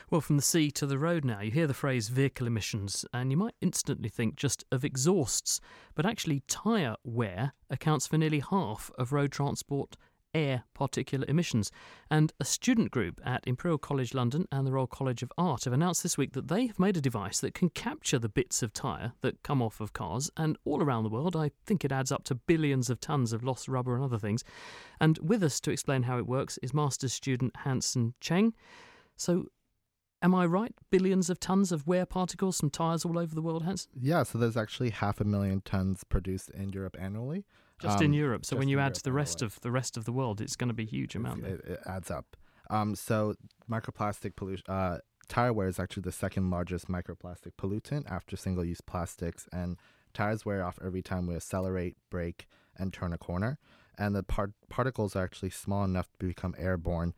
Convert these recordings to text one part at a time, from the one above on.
Well, from the sea to the road now, you hear the phrase vehicle emissions and you might instantly think just of exhausts, but actually tyre wear accounts for nearly half of road transport air particulate emissions. And a student group at Imperial College London and the Royal College of Art have announced this week that they have made a device that can capture the bits of tyre that come off of cars, and all around the world I think it adds up to billions of tonnes of lost rubber and other things. And with us to explain how it works is master's student Hansen Cheng. So am I right? Billions of tonnes of wear particles from tyres all over the world, Hansen? Yeah, so there's actually 500,000 tons produced in Europe annually. Just in Europe. So when you add to the rest of the world, it's going to be a huge amount. It adds up. So microplastic pollution, tire wear is actually the second largest microplastic pollutant after single-use plastics, and tires wear off every time we accelerate, brake, and turn a corner. And the particles are actually small enough to become airborne,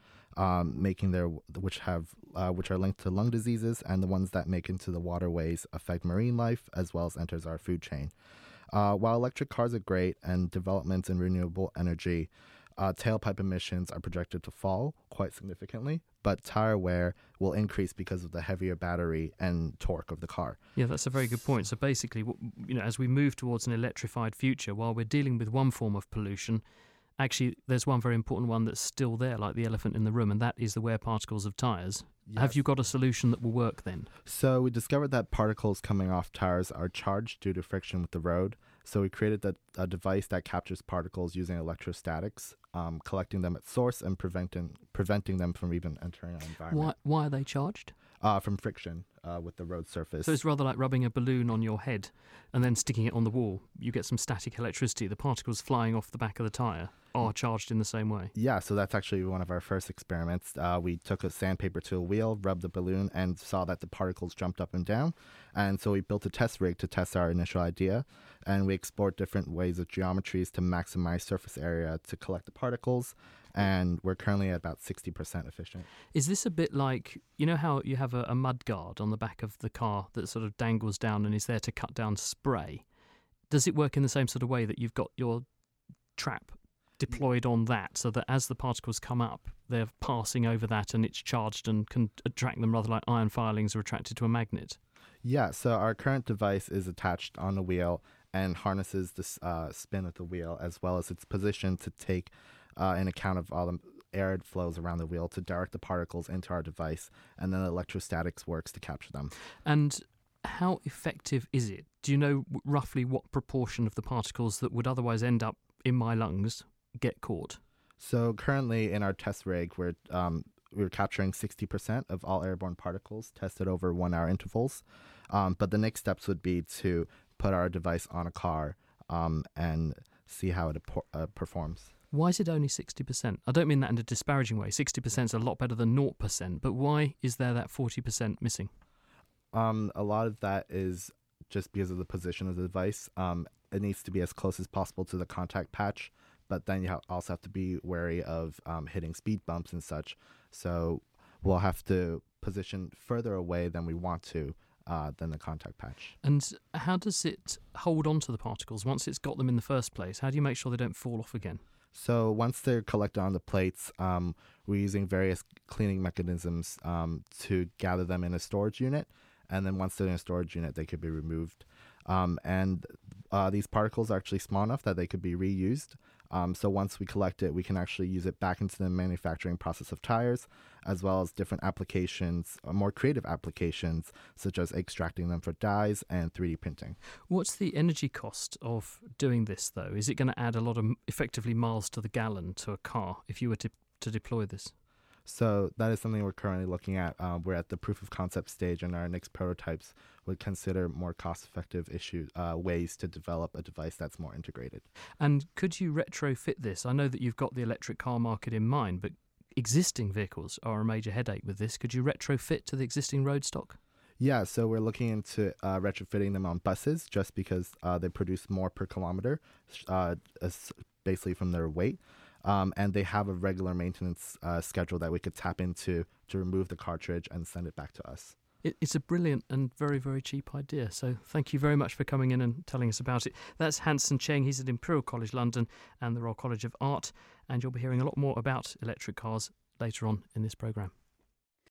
which are linked to lung diseases, and the ones that make into the waterways affect marine life as well as enters our food chain. While electric cars are great and developments in renewable energy, tailpipe emissions are projected to fall quite significantly, but tire wear will increase because of the heavier battery and torque of the car. Yeah, that's a very good point. So basically, as we move towards an electrified future, while we're dealing with one form of pollution, actually there's one very important one that's still there, like the elephant in the room, and that is the wear particles of tyres. Yes. Have you got a solution that will work then? So we discovered that particles coming off tires are charged due to friction with the road. So we created a device that captures particles using electrostatics, collecting them at source and preventing them from even entering our environment. Why are they charged? From friction with the road surface. So it's rather like rubbing a balloon on your head and then sticking it on the wall. You get some static electricity. The particles flying off the back of the tyre are charged in the same way. Yeah, so that's actually one of our first experiments. We took a sandpaper to a wheel, rubbed the balloon, and saw that the particles jumped up and down. And so we built a test rig to test our initial idea, and we explored different ways of geometries to maximize surface area to collect the particles. And we're currently at about 60% efficient. Is this a bit like, you know how you have a mud guard on the back of the car that sort of dangles down and is there to cut down spray? Does it work in the same sort of way that you've got your trap deployed on that so that as the particles come up, they're passing over that and it's charged and can attract them rather like iron filings are attracted to a magnet? Yeah, so our current device is attached on the wheel and harnesses the spin of the wheel as well as its position to take in account of all the air flows around the wheel to direct the particles into our device, and then electrostatics works to capture them. And how effective is it? Do you know roughly what proportion of the particles that would otherwise end up in my lungs get caught? So currently in our test rig, we're capturing 60% of all airborne particles tested over 1 hour intervals. But the next steps would be to put our device on a car and see how it performs. Why is it only 60%? I don't mean that in a disparaging way. 60% is a lot better than 0%, but why is there that 40% missing? A lot of that is just because of the position of the device. It needs to be as close as possible to the contact patch, but then you also have to be wary of hitting speed bumps and such. So we'll have to position further away than we want to than the contact patch. And how does it hold on to the particles once it's got them in the first place? How do you make sure they don't fall off again? So once they're collected on the plates, we're using various cleaning mechanisms to gather them in a storage unit. And then once they're in a storage unit, they could be removed. And these particles are actually small enough that they could be reused. So once we collect it, we can actually use it back into the manufacturing process of tires, as well as different applications, more creative applications, such as extracting them for dyes and 3D printing. What's the energy cost of doing this, though? Is it going to add a lot of, effectively, miles to the gallon to a car if you were to deploy this? So that is something we're currently looking at. We're at the proof of concept stage, and our next prototypes would consider more cost-effective ways to develop a device that's more integrated. And could you retrofit this? I know that you've got the electric car market in mind, but existing vehicles are a major headache with this. Could you retrofit to the existing road stock? Yeah, so we're looking into retrofitting them on buses just because they produce more per kilometer, basically from their weight. And they have a regular maintenance schedule that we could tap into to remove the cartridge and send it back to us. It's a brilliant and very, very cheap idea. So thank you very much for coming in and telling us about it. That's Hansen Cheng. He's at Imperial College London and the Royal College of Art. And you'll be hearing a lot more about electric cars later on in this programme.